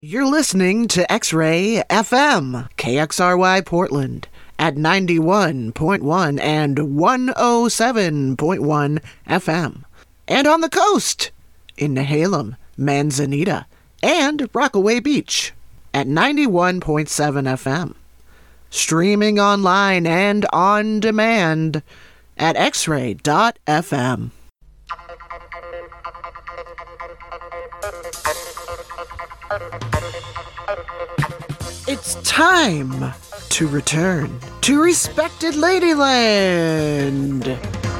You're listening to X-Ray FM, KXRY Portland, at 91.1 and 107.1 FM. And on the coast, in Nehalem, Manzanita, and Rockaway Beach, at 91.7 FM. Streaming online and on demand at xray.fm. It's time to return to Respected Ladyland.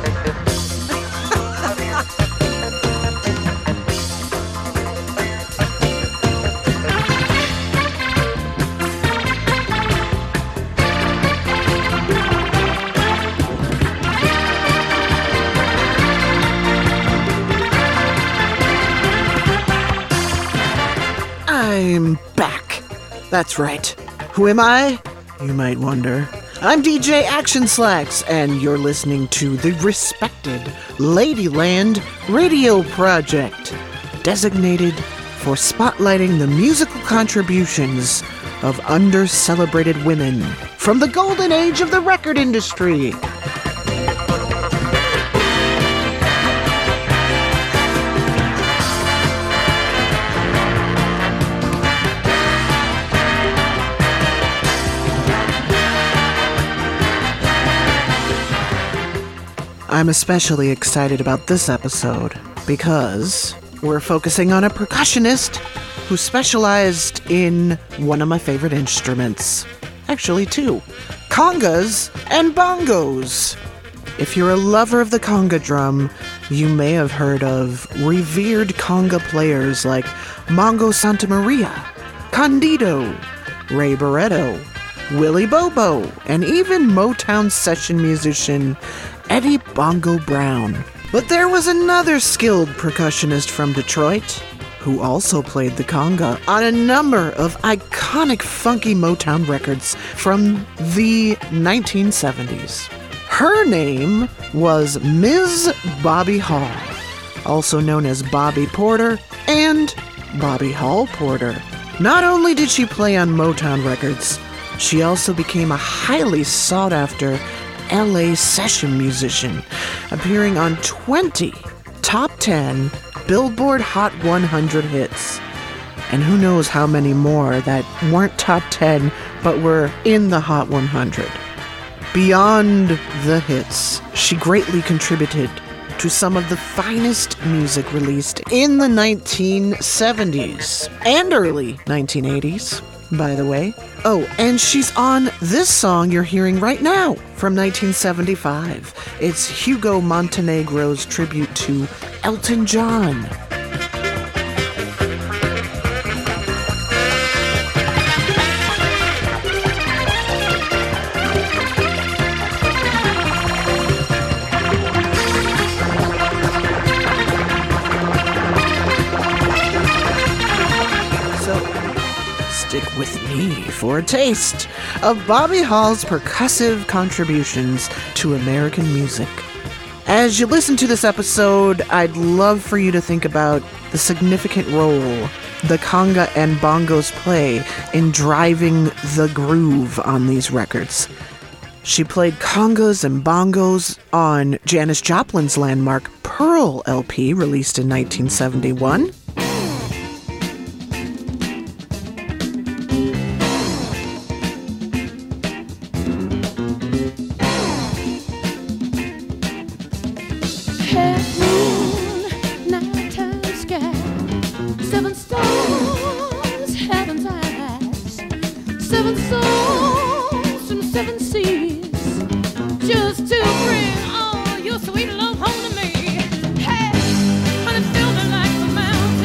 I'm back. That's right. Who am I? You might wonder. I'm DJ Action Slacks, and you're listening to the Respected Ladyland Radio Project, designated for spotlighting the musical contributions of under-celebrated women from the golden age of the record industry. I'm especially excited about this episode because we're focusing on a percussionist who specialized in one of my favorite instruments. Actually, two. Congas and bongos. If you're a lover of the conga drum, you may have heard of revered conga players like Mongo Santamaria, Candido, Ray Barretto, Willie Bobo, and even Motown session musician Eddie Bongo Brown. But there was another skilled percussionist from Detroit who also played the conga on a number of iconic funky Motown records from the 1970s. Her name was Ms. Bobby Hall, also known as Bobby Porter and Bobby Hall Porter. Not only did she play on Motown records, she also became a highly sought-after LA session musician, appearing on 20 top 10 Billboard Hot 100 hits. And who knows how many more that weren't top 10 but were in the Hot 100. Beyond the hits, she greatly contributed to some of the finest music released in the 1970s and early 1980s. By the way. Oh, and she's on this song you're hearing right now from 1975. It's Hugo Montenegro's tribute to Elton John. Stick with me for a taste of Bobby Hall's percussive contributions to American music. As you listen to this episode, I'd love for you to think about the significant role the conga and bongos play in driving the groove on these records. She played congas and bongos on Janis Joplin's landmark Pearl LP, released in 1971. Sweet love home to me. Hey, honey, feel me like the mountain.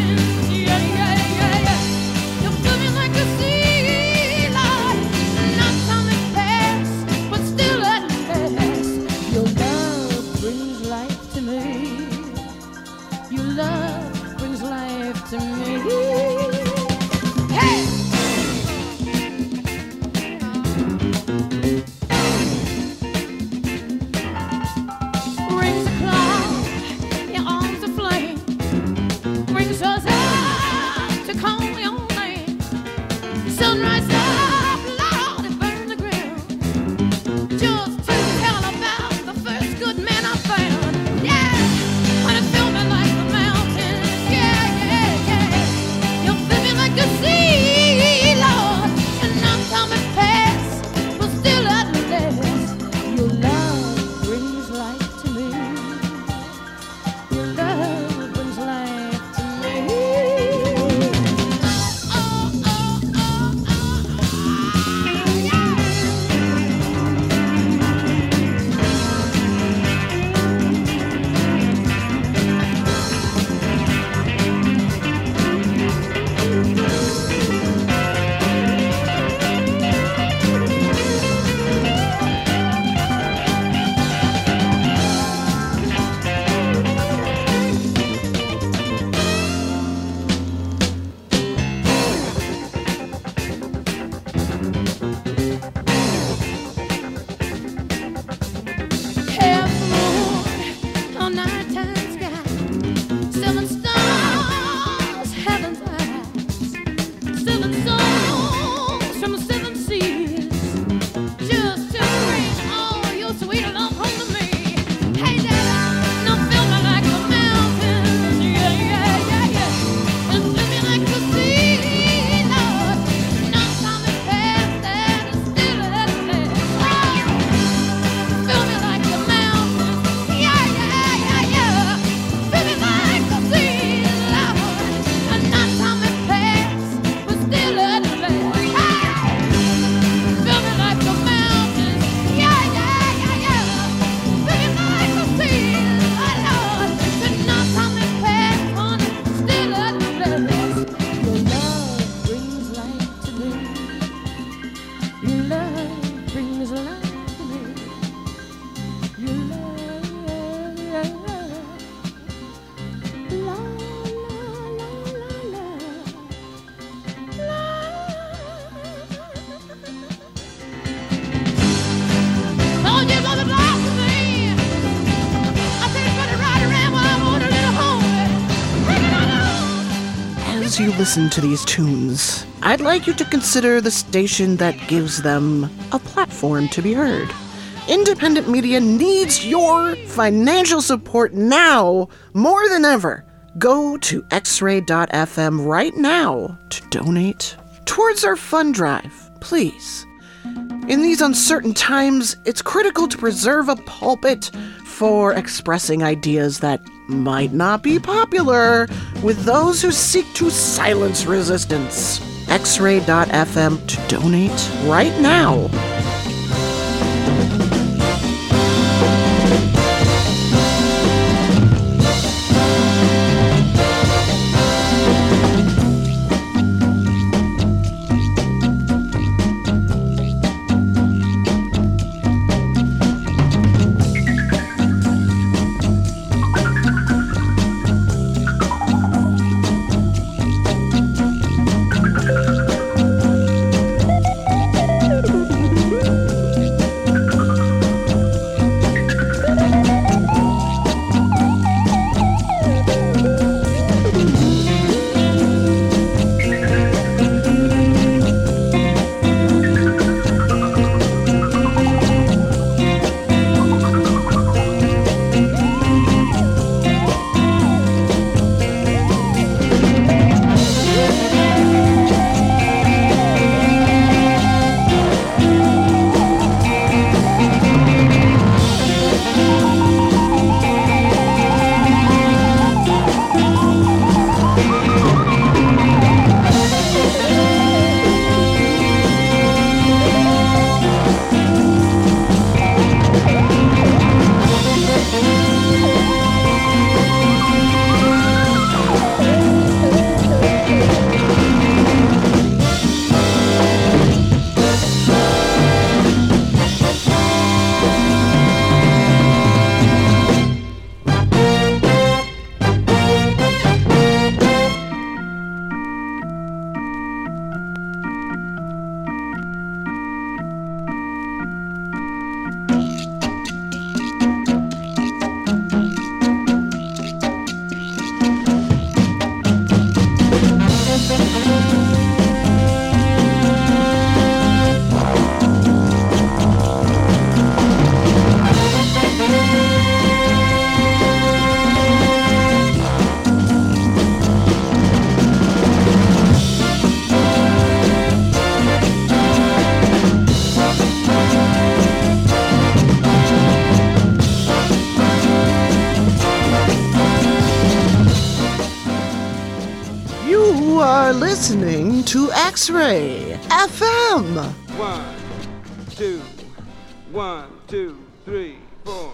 Sunrise up, Lord, it burned the ground. Just to tell about the first good man I found. Yeah, when it filled me like the mountains. Yeah, yeah, yeah. You fill me like the sea, Lord. And now time has passed, but still at last, your love brings life to me. Your love brings life to me. As you listen to these tunes, I'd like you to consider the station that gives them a platform to be heard. Independent media needs your financial support now more than ever. Go to xray.fm right now to donate towards our fund drive, please. In these uncertain times, it's critical to preserve a pulpit for expressing ideas that might not be popular with those who seek to silence resistance. xray.fm to donate right now. listening to X-Ray FM. 1, 2, 1, 2, 3, 4.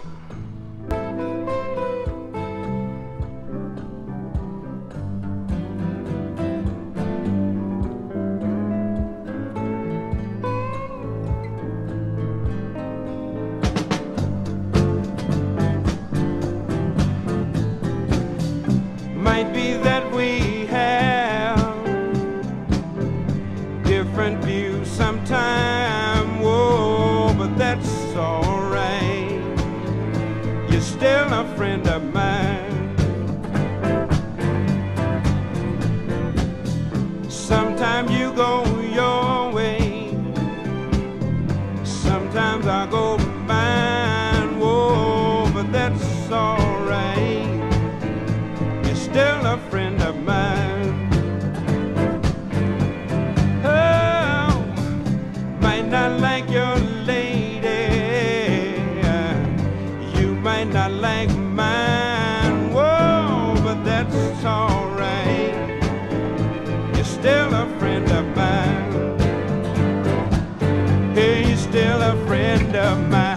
Might be that we have different views sometime, whoa, but that's alright. You're still a friend of mine. Sometimes you go your way, sometimes I go mine, whoa, but that's alright. Still a friend of mine. Oh, might not like your lady, you might not like mine, whoa, but that's alright. You're still a friend of mine. Hey, you're still a friend of mine.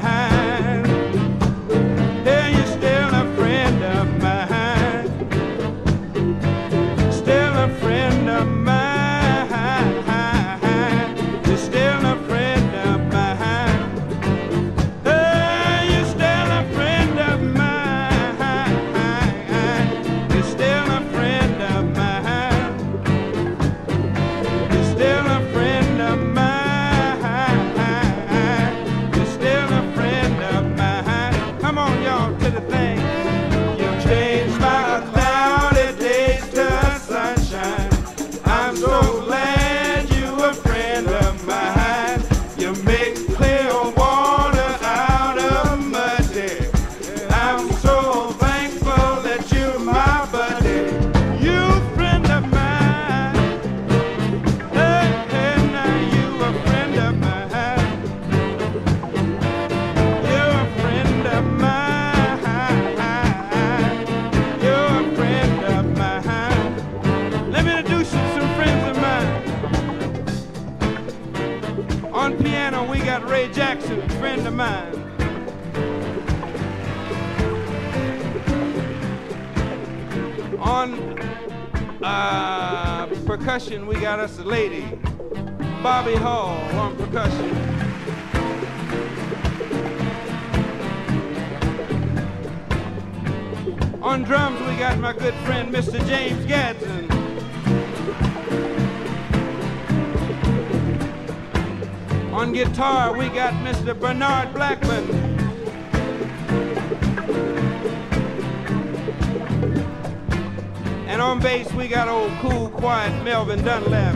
Hey, you're still a friend of mine. Friend of mine, you're still a friend of mine. Hey, you're still a friend of mine. You're still a friend of mine. You're still a friend of mine. You're still a friend of mine. Come on, y'all, to the thing. You changed my cloudy days to sunshine. I'm so glad you a friend of mine. You make clear water out of muddy. I'm so thankful that you're my buddy. You a friend of mine. Hey, hey, now you a friend of mine. You're a friend of mine. You're a friend of mine. Let me introduce you to some friends of mine. On piano, we got Ray Jackson, a friend of mine. On percussion, we got us a lady, Bobby Hall, on percussion. On drums, we got my good friend, Mr. James Gadsden. On guitar, we got Mr. Bernard Blackman. And on bass, we got old cool, quiet Melvin Dunlap.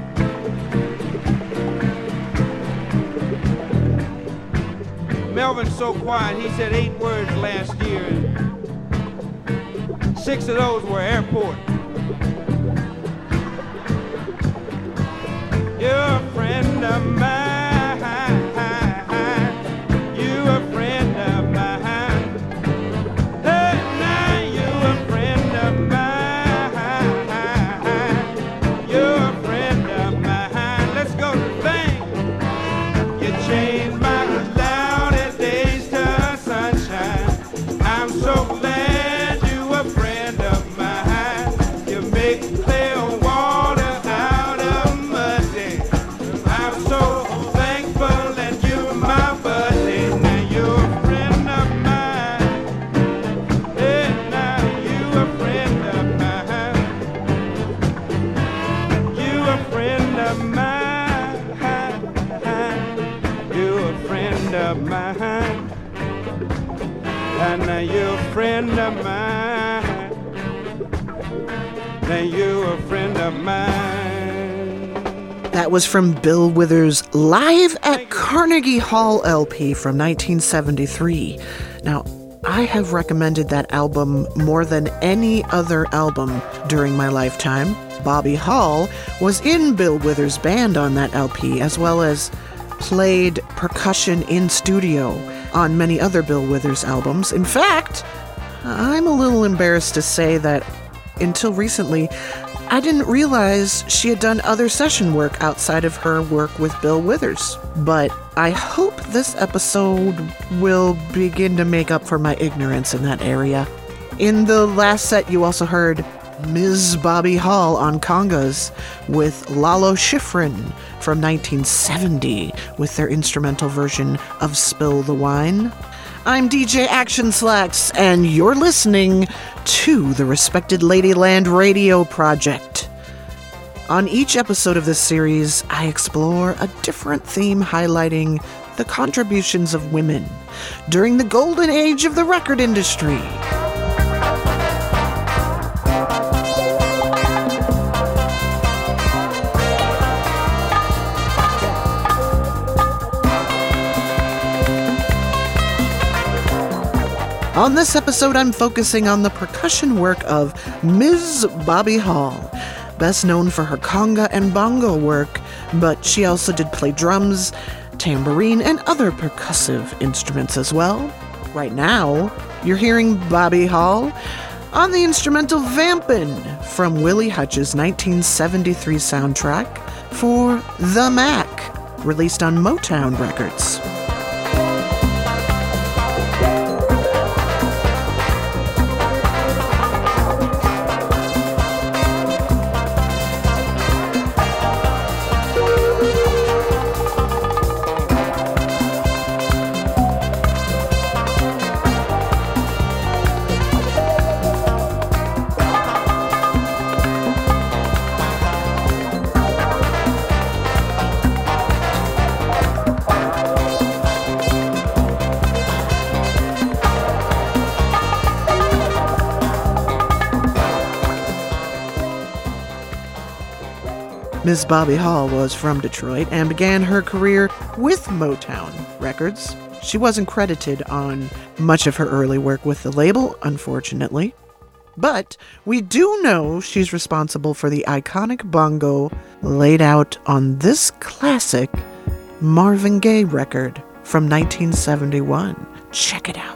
Melvin's so quiet, he said 8 words last year. 6 of those were airport. You're a friend of mine. You a friend of mine. Hey, now you a friend of mine. You're a friend of mine. Let's go to the thing. You changed my cloudy days to sunshine. I'm so glad you a friend of mine. You make clear water out of muddy. I'm so thankful that you're my buddy. Now you're a friend of mine. Hey, now you a friend of mine. You a friend of mine. You a friend of mine. And now you're a friend of mine. Now you're a friend of mine. That was from Bill Withers' Live at Carnegie Hall LP from 1973. Now, I have recommended that album more than any other album during my lifetime. Bobby Hall was in Bill Withers' band on that LP, as well as played percussion in studio on many other Bill Withers albums. In fact, I'm a little embarrassed to say that until recently, I didn't realize she had done other session work outside of her work with Bill Withers, but I hope this episode will begin to make up for my ignorance in that area. In the last set, you also heard Ms. Bobby Hall on congas with Lalo Schifrin from 1970 with their instrumental version of Spill the Wine. I'm DJ Action Slacks, and you're listening to the Respected Ladyland Radio Project. On each episode of this series, I explore a different theme highlighting the contributions of women during the golden age of the record industry. On this episode, I'm focusing on the percussion work of Ms. Bobby Hall, best known for her conga and bongo work, but she also did play drums, tambourine, and other percussive instruments as well. Right now, you're hearing Bobby Hall on the instrumental Vampin' from Willie Hutch's 1973 soundtrack for The Mac, released on Motown Records. Ms. Bobby Hall was from Detroit and began her career with Motown Records. She wasn't credited on much of her early work with the label, unfortunately. But we do know she's responsible for the iconic bongo laid out on this classic Marvin Gaye record from 1971. Check it out.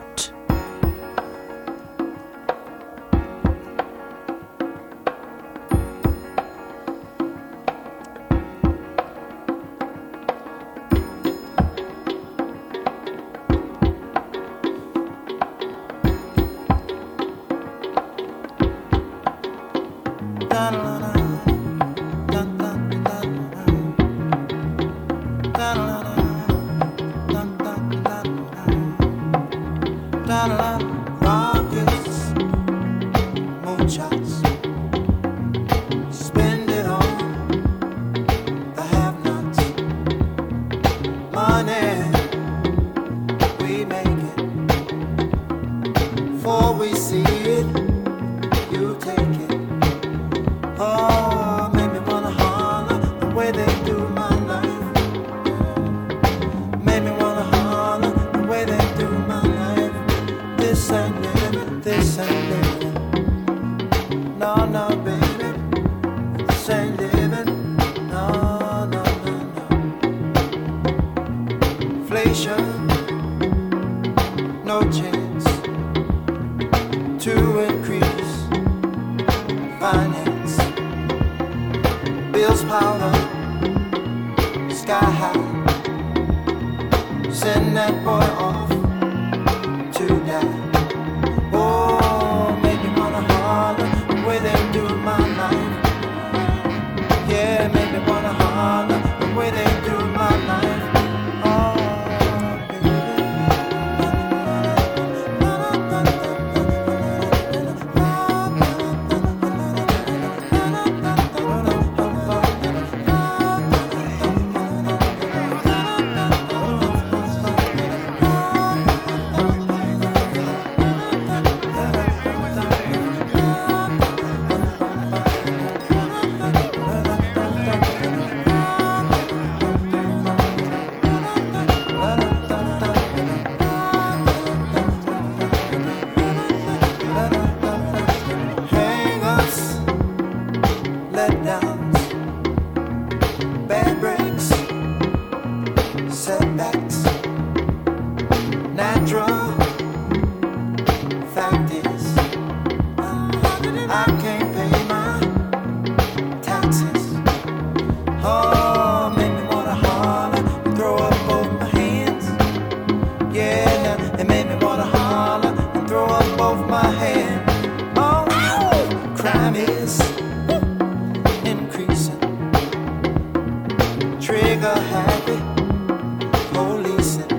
trigger happy, policing.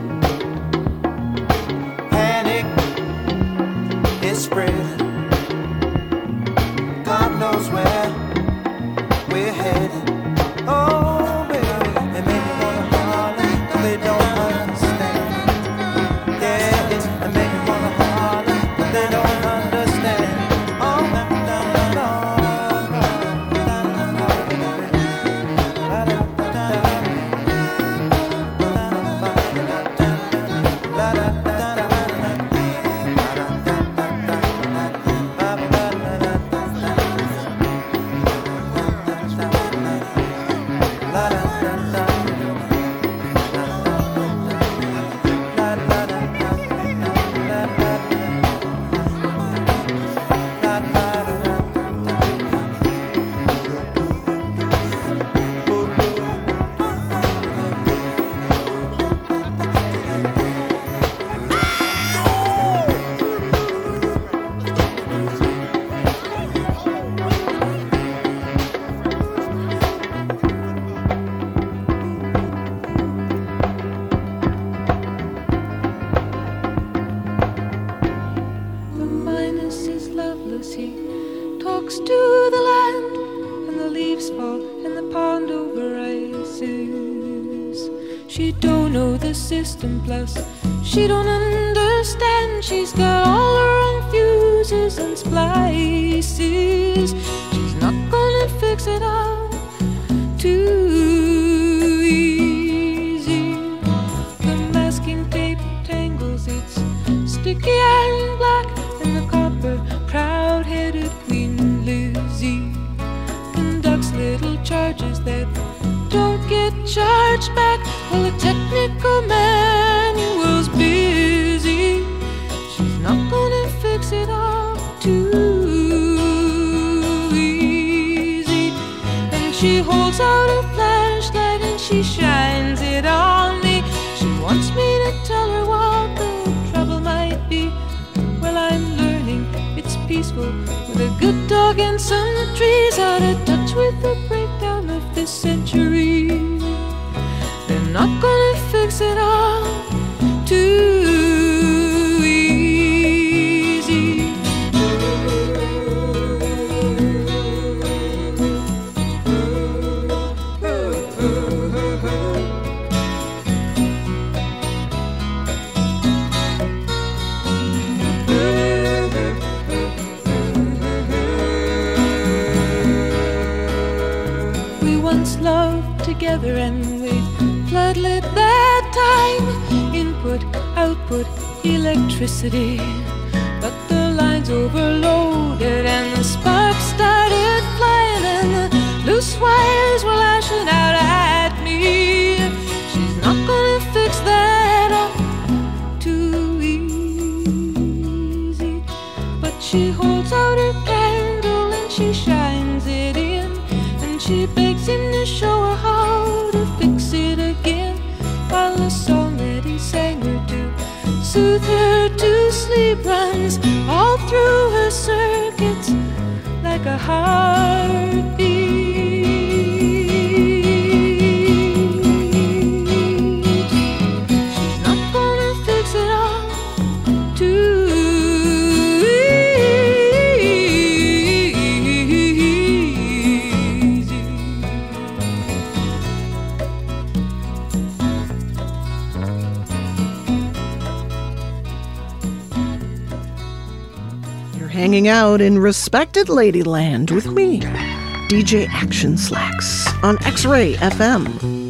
Panic is spreading. God knows where we're headed. Oh, baby, they make me wanna holler, but they don't understand. Yeah, they make me wanna holler, but they don't understand. Oh, no, no, no, no. Plus, she don't understand. She's got all her own fuses and splices. She's not gonna fix it all too easy. The masking tape tangles, it's sticky and black, and the copper proud-headed Queen Lizzie conducts little charges that don't get charged back. Well, a technical manual's busy. She's not gonna fix it all too easy. And she holds out her flashlight and she shines it on me. She wants me to tell her what the trouble might be. Well, I'm learning it's peaceful with a good dog and some trees, out of touch with the breakdown of this century. They're not gonna fix it all too easy. We once loved together and we floodlit that time. Input, output, electricity. But the lines overloaded and the sparks started flying and the loose wires were lashing out at me. She's not gonna fix that up too easy. But she holds out her candle and she shines it in, and she begs him to show her how to fix it again. While the song that he sang her to soothe her to sleep runs all through her circuits like a heartbeat. She's not gonna fix it all too hanging out in respected Ladyland with me, DJ Action Slacks, on X-Ray FM.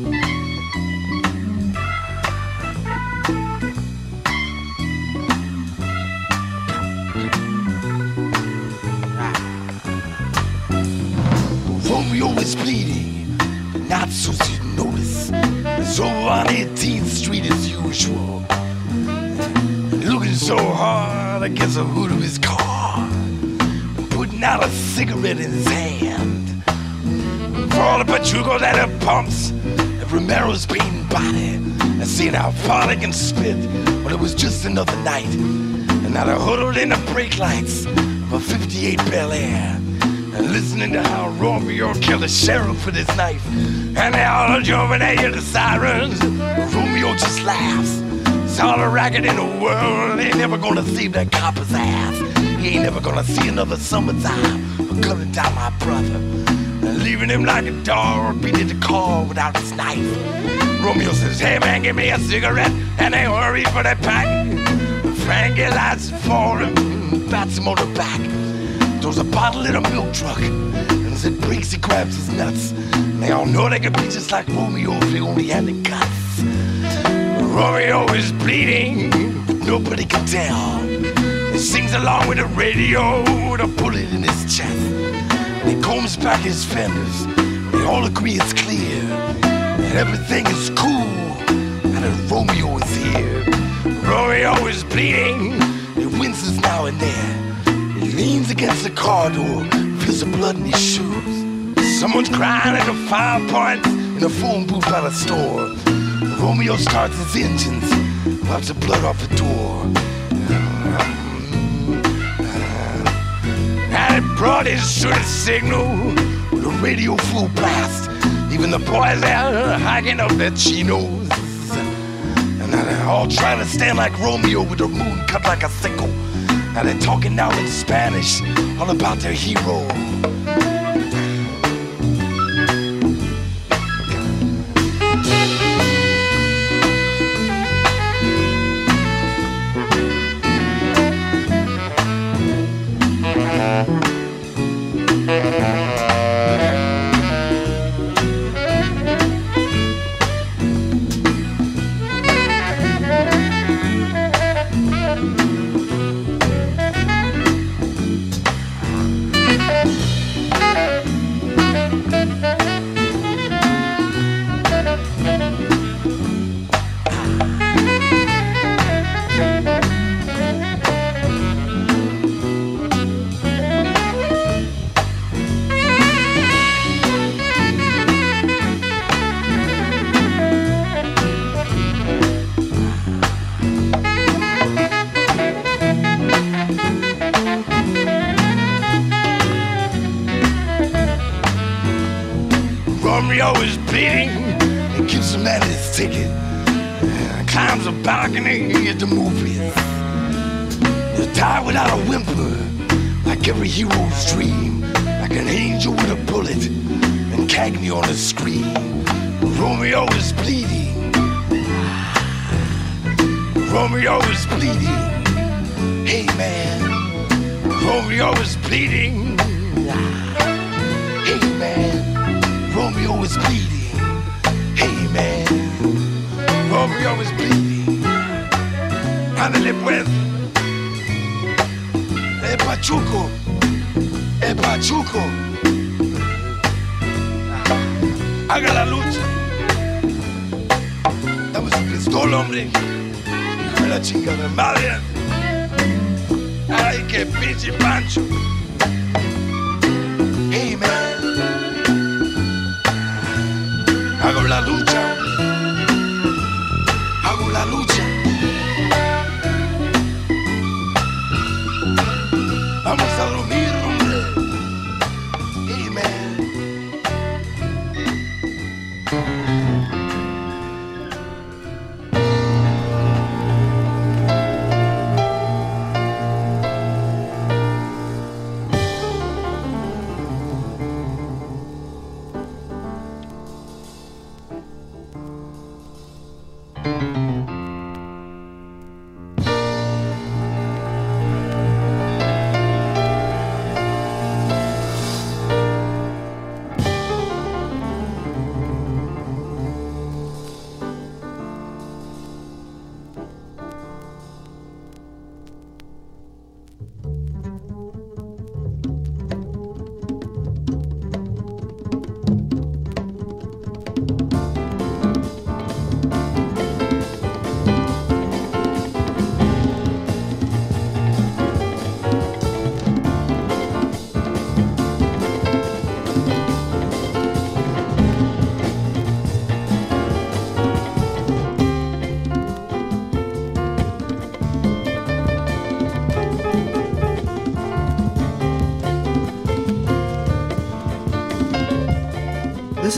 Romeo is bleeding, not so you notice. It's over on 18th Street as usual. Looking so hard against the hood of his car, putting out a cigarette in his hand. For all the Pachuco that it pumps, and Romero's beating body, and seeing how far they can spit. Well, it was just another night, and now they're huddled in the brake lights of a 58 Bel Air. and listening to how Romeo killed the sheriff with his knife. And they all jumping at the sirens. Romeo just laughs. It's all the racket in the world. Ain't never gonna save that copper's ass. He ain't never gonna see another summertime for cutting down my brother and leaving him like a dog beating the car without his knife. Romeo says, hey man, give me a cigarette, and they hurry for that pack. Frankie lights it for him, bats him on the back. Throws a bottle in a milk truck, and as it breaks, he grabs his nuts. And they all know they can be just like Romeo if they only had the guts. Romeo is bleeding, but nobody can tell. He sings along with the radio with a bullet in his chest. And he combs back his fenders. They all agree it's clear that everything is cool and that Romeo is here. Romeo is bleeding. He winces now and then. He leans against the car door, feels the blood in his shoes. Someone's crying at the 5 points in a phone booth by the store. Romeo starts his engines, wipes the blood off the door. And it brought his shooting signal with a radio full blast. Even the boys there hiking up their chinos. And now they're all trying to stand like Romeo with the moon cut like a sickle. Now they're talking now in Spanish, all about their hero. Romeo is bleeding. He gives the man his ticket. Climbs a balcony at the movies. He'll die without a whimper, like every hero's dream, like an angel with a bullet and Cagney on the screen. Romeo is bleeding. Romeo is bleeding. Hey man, Romeo is bleeding. Hey man, Romeo is bleeding. Hey man, Romeo is bleeding. Ándale pues. Pachuco. Pachuco. Haga la lucha. Dame su pistola, hombre. Hijo de la chingada madre. Ay, qué pinche Pancho. Hey man. Hago la lucha. Hago la lucha. Vamos a dormir, hombre. Hey man.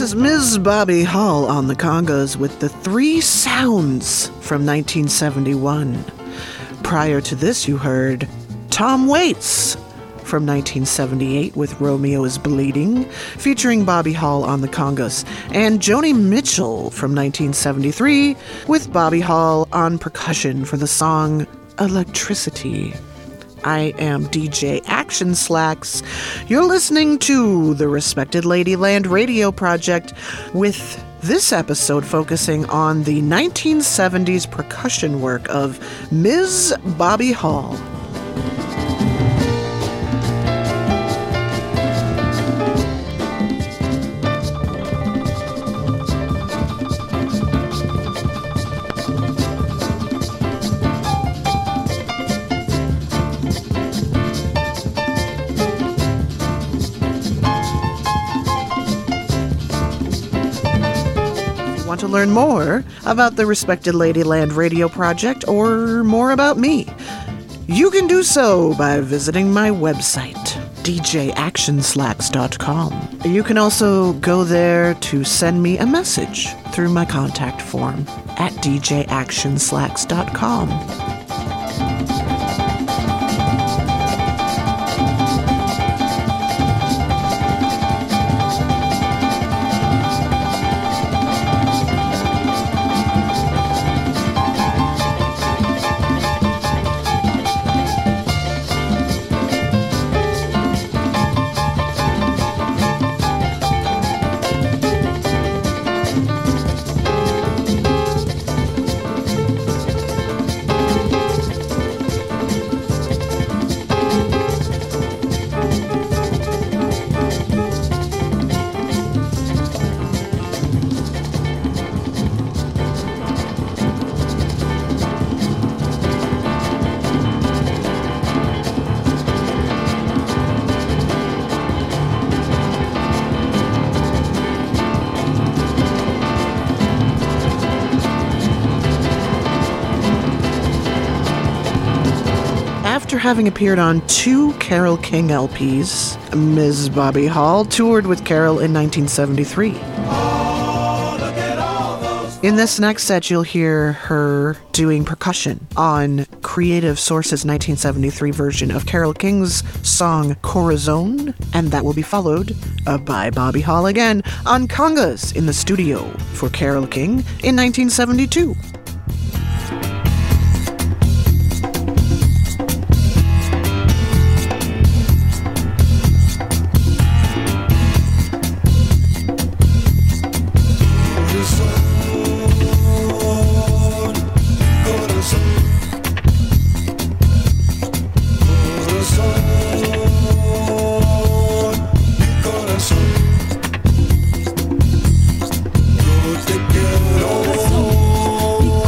is Ms. Bobby Hall on the congas with the Three Sounds from 1971. Prior to this, you heard Tom Waits from 1978 with Romeo is Bleeding, featuring Bobby Hall on the congas, and Joni Mitchell from 1973 with Bobby Hall on percussion for the song Electricity. I am DJ Action Slacks. You're listening to the Respected Ladyland Radio Project, with this episode focusing on the 1970s percussion work of Ms. Bobby Hall. Want to learn more about the Respected Ladyland Radio Project or more about me? You can do so by visiting my website, djactionslacks.com. You can also go there to send me a message through my contact form at djactionslacks.com. After having appeared on 2 Carole King LPs, Ms. Bobby Hall toured with Carole in 1973. In this next set, you'll hear her doing percussion on Creative Source's 1973 version of Carole King's song Corazon, and that will be followed by Bobby Hall again on congas in the studio for Carole King in 1972. Corazón,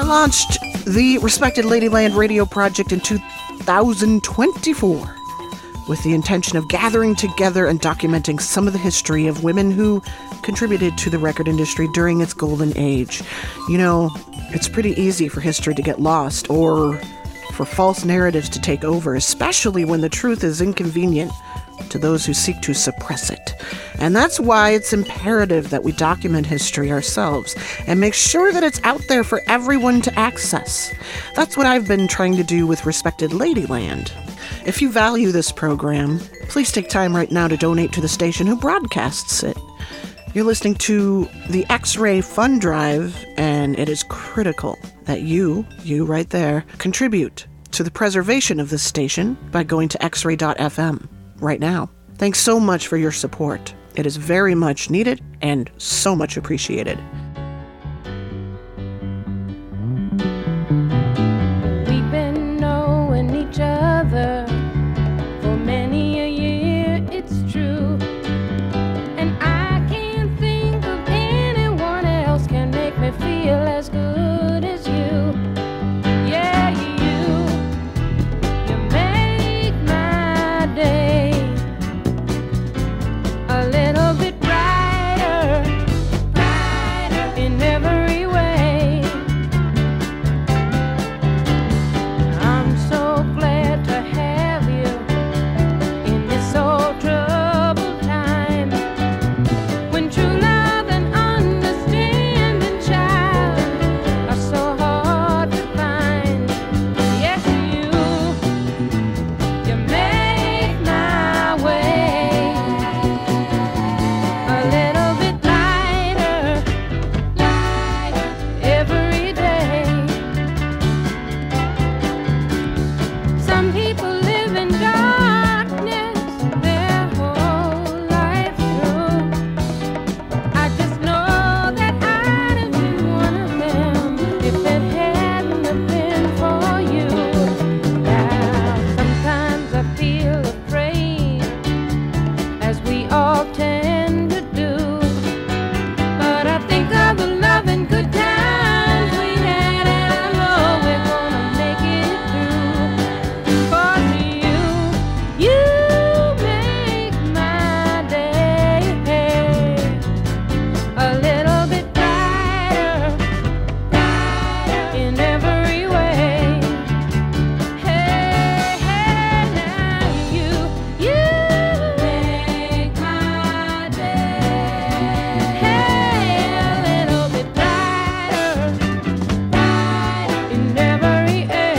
launched the Respected Ladyland radio project in 2024 with the intention of gathering together and documenting some of the history of women who contributed to the record industry during its golden age. You know, it's pretty easy for history to get lost or for false narratives to take over, especially when the truth is inconvenient to those who seek to suppress it. And that's why it's imperative that we document history ourselves and make sure that it's out there for everyone to access. That's what I've been trying to do with Respected Ladyland. If you value this program, please take time right now to donate to the station who broadcasts it. You're listening to the X-Ray Fund Drive, and it is critical that you right there, contribute to the preservation of this station by going to xray.fm right now. Thanks so much for your support. It is very much needed and so much appreciated. We've been knowing each other for many a year, it's true. And I can't think of anyone else can make me feel as good as you. Yeah, you make my day a little bit brighter, brighter in every way. I'm so glad to have you in this so troubled time, when true love and understanding, child, are so hard to find. Yes, you make my way a little bit lighter, lighter every day. Some people live in darkness their whole life through. I just know that I'd have been one of them if it hadn't have been for you. Now, sometimes I feel afraid, as we all tend to do. But I think of the love and good times we had, and I know we're gonna make it through. For you make my day a little bit brighter, brighter in every way. Hey, now you make my day a little bit brighter, brighter in every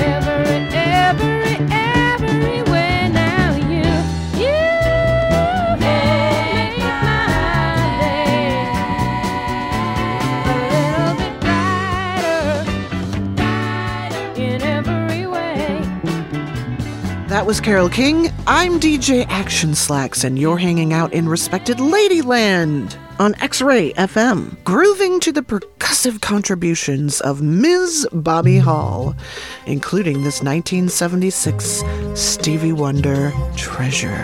way. Now you make my day a little bit brighter, brighter in every way. That was Carole King. I'm DJ Action Slacks, and you're hanging out in Respected Ladyland on X-Ray FM, grooving to the percussive contributions of Ms. Bobby Hall, including this 1976 Stevie Wonder Treasure.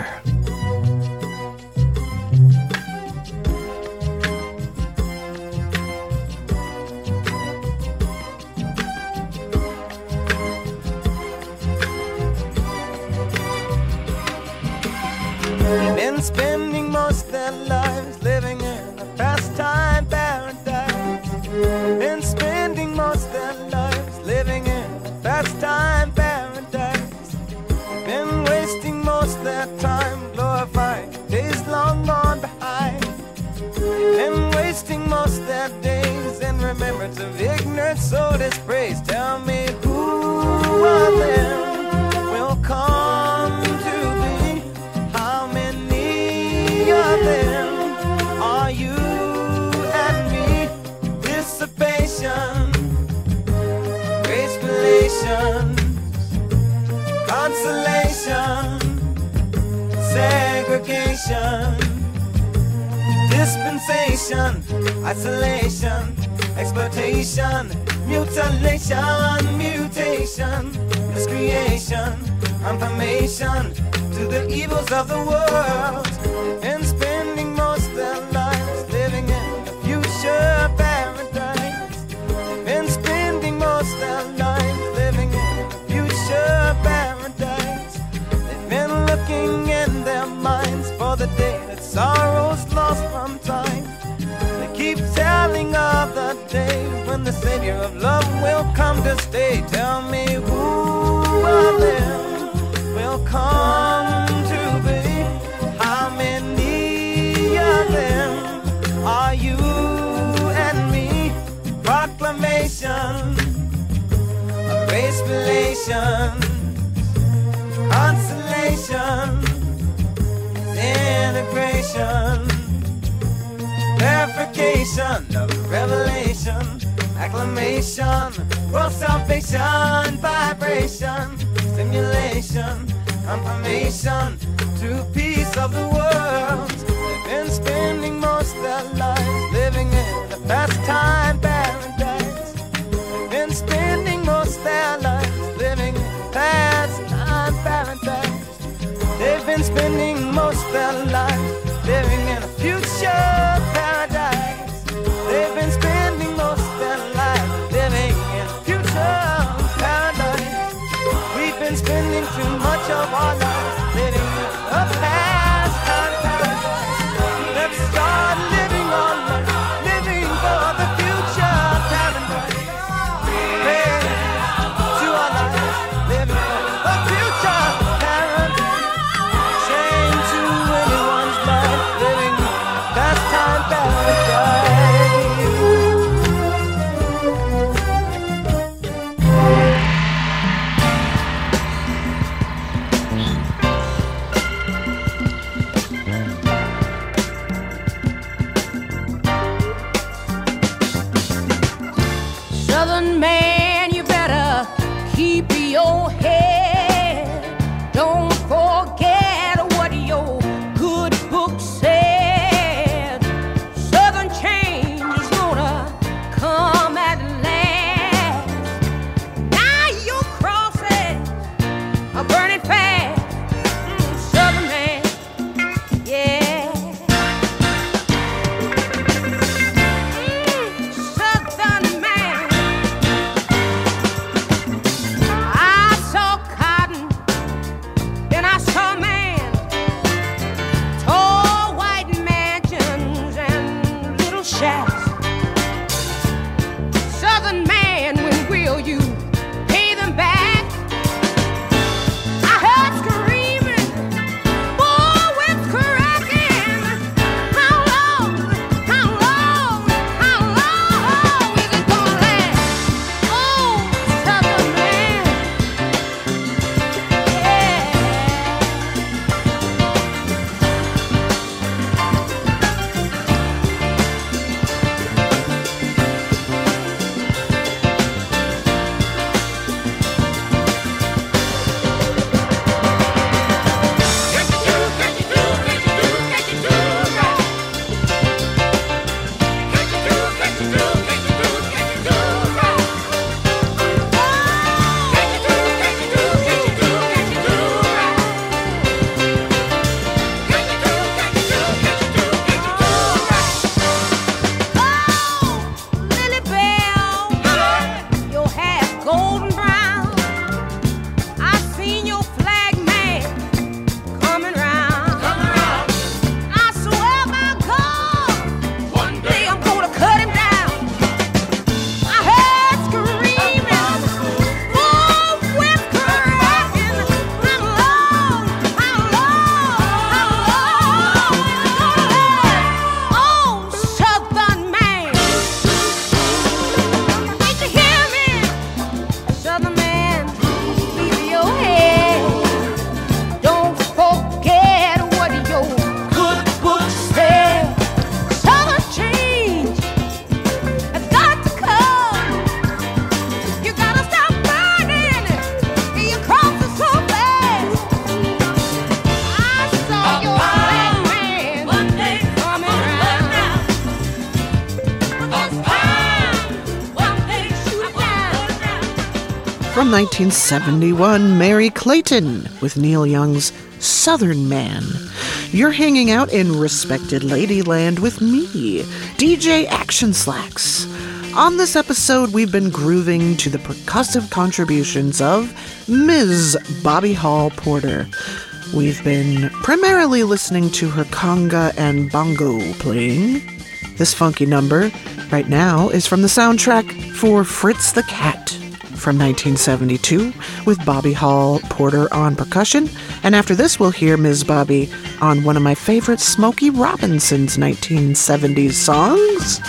Been spending most their lives living in a pastime paradise. Been spending most their lives living in a pastime paradise. Been wasting most their time glorifying days long gone behind. Been wasting most their days in remembrance of ignorance, so dispraise. Tell me who of them will come to be? How many of them are you and me? Dissipation, gracefulation, consolation, segregation, dispensation, isolation, exploitation, mutilation, mutation, miscreation, confirmation to the evils of the world, and spending most their lives living in a future paradise, and spending most their sorrows lost from time. They keep telling of the day when the Savior of love will come to stay. Tell me who of them will come to be? How many of them are you and me? Proclamation of grace relations, consolation, integration, verification of revelation, acclamation, world salvation, vibration, stimulation, confirmation, true peace of the world. They've been spending most of their lives living in a pastime paradise. They've been spending most of their lives living in a pastime paradise. They've been spending most of their lives living in a future paradise. They've been spending most of their lives living in a future paradise. We've been spending too much of our lives living in a past time paradise. Let's start living our life, living for the future paradise. Pray to our lives, living for the future paradise. Chain to anyone's life, living past time paradise. Southern man, you better keep your head. Don't forget what your good book said. Southern change is gonna come at last. Now your crosses are burning fast. Southern man, yeah. Southern man, I saw cotton, then I saw man, tall white mansions and little shacks. Southern man, when will you pay them back? I heard screaming, bullwhips cracking. How long is it gonna last? Oh, Southern man, yeah. Lily Bell, your hair's golden brown. I seen your flag man coming round. I swear by God, one day I'm gonna cut him down. I heard screaming, bullwhips cracking. How long is it gonna last? Oh, Southern man, did you hear me? Southern man, keep your head. Don't forget what your good book said. Southern change has got to come. You gotta stop burning your crosses so fast. I saw your black man coming round. One day shoot it down. From 1971, Mary Clayton with Neil Young's Southern Man. You're hanging out in Respected Ladyland with me, DJ Action Slacks. On this episode, we've been grooving to the percussive contributions of Ms. Bobby Hall Porter. We've been primarily listening to her conga and bongo playing. This funky number right now is from the soundtrack for Fritz the Cat from 1972 with Bobby Hall Porter on percussion. And after this, we'll hear Ms. Bobby on one of my favorite Smokey Robinson's 1970s songs.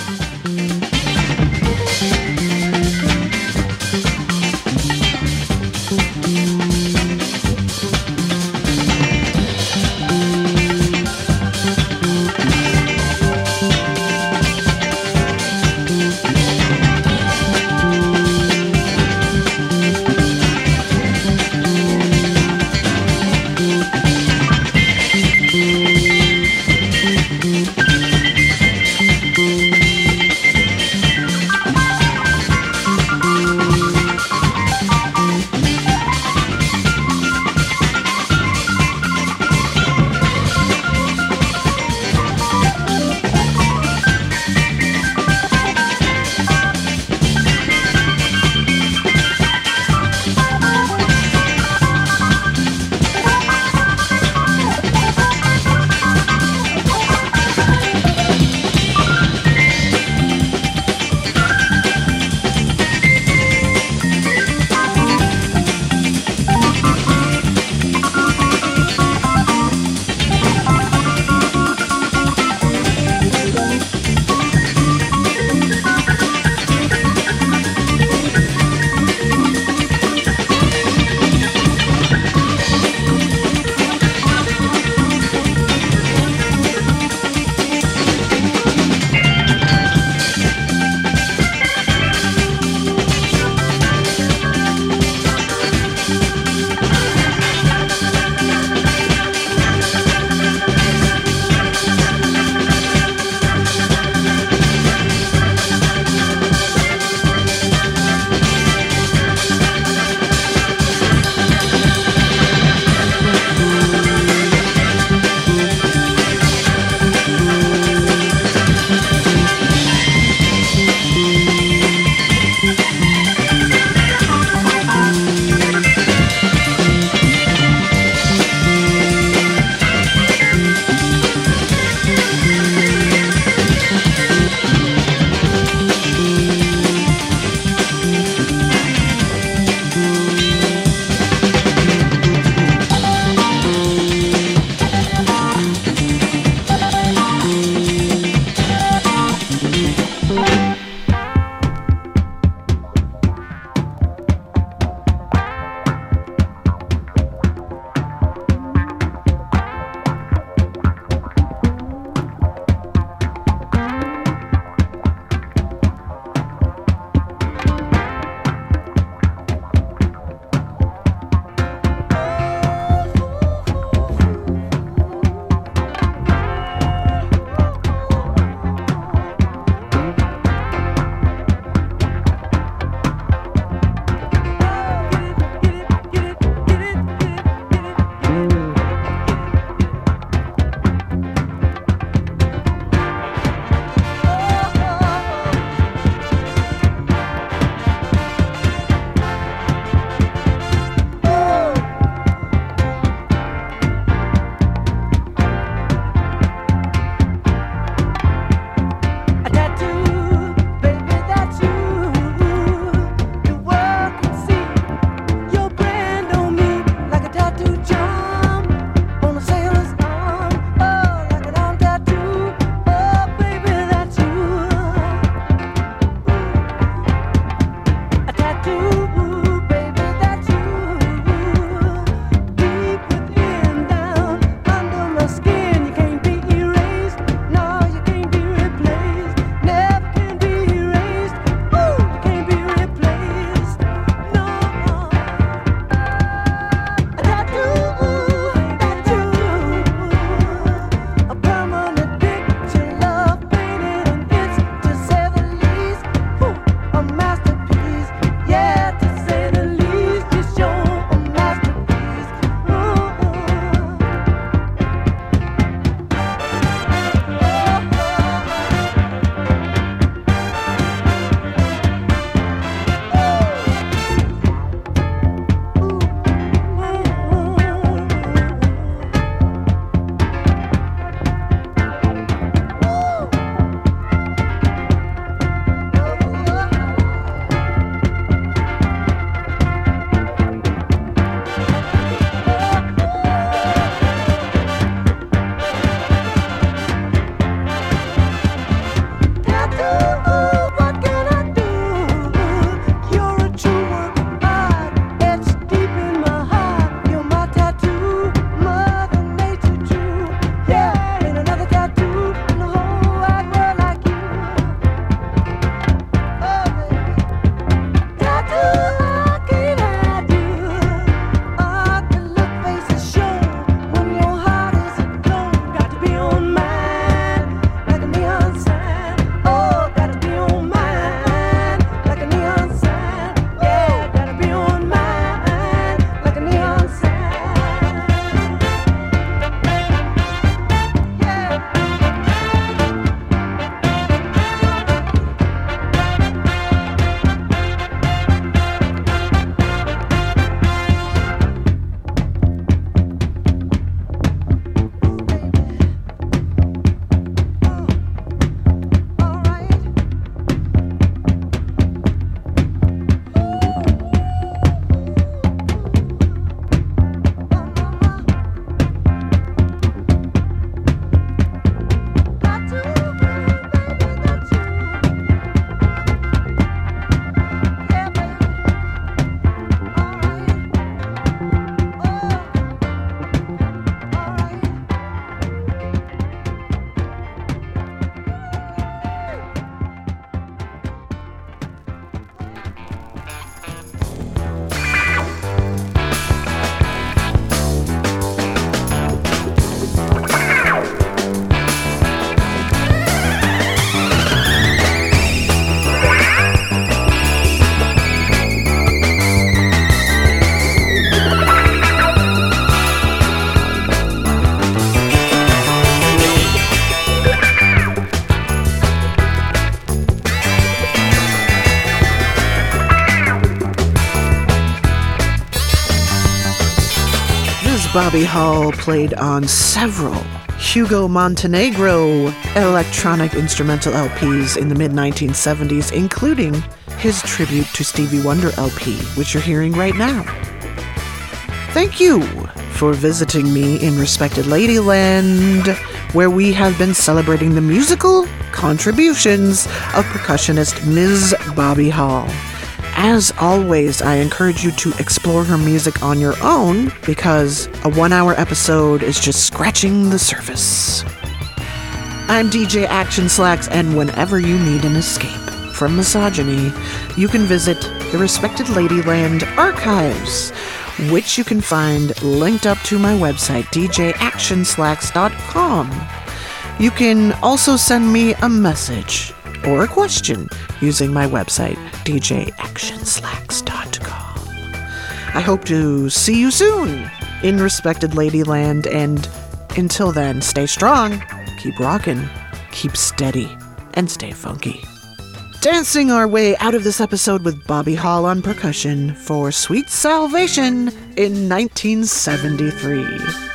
Bobby Hall played on several Hugo Montenegro electronic instrumental LPs in the mid-1970s, including his tribute to Stevie Wonder LP, which you're hearing right now. Thank you for visiting me in Respected Ladyland, where we have been celebrating the musical contributions of percussionist Ms. Bobby Hall. As always, I encourage you to explore her music on your own, because a 1-hour episode is just scratching the surface. I'm DJ Action Slacks, and whenever you need an escape from misogyny, you can visit the Respected Ladyland archives, which you can find linked up to my website, djactionslacks.com. You can also send me a message or a question using my website, djactionslacks.com. I hope to see you soon in Respected Ladyland, and until then, stay strong, keep rockin', keep steady, and stay funky. Dancing our way out of this episode with Bobby Hall on percussion for Sweet Salvation in 1973.